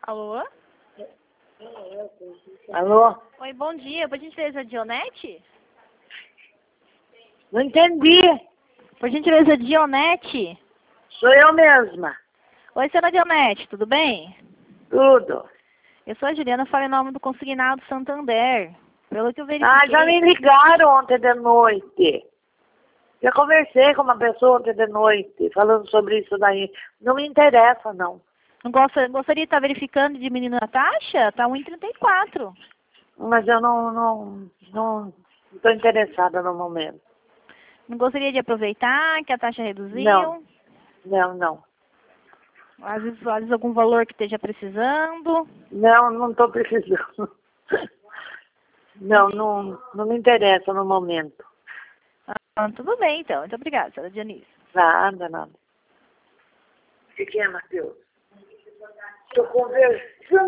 Alô? Alô? Oi, bom dia. Por gentileza, Dionete? Não entendi. Por gentileza, Dionete? Sou eu mesma. Oi, senhora Dionete, tudo bem? Tudo. Eu sou a Juliana, falo em nome do Consignado Santander. Pelo que eu verifiquei... Já me ligaram ontem de noite. Já conversei com uma pessoa ontem de noite, falando sobre isso daí. Não me interessa, não. Não gostaria de estar verificando e diminuindo a taxa? Está 1,34. Mas eu não estou interessada no momento. Não gostaria de aproveitar que a taxa reduziu? Não. Às vezes algum valor que esteja precisando? Não estou precisando. Não me interessa no momento. Tudo bem, então. Muito obrigada, senhora Dionísio. Nada. O que é, Matheus? Estou conversando.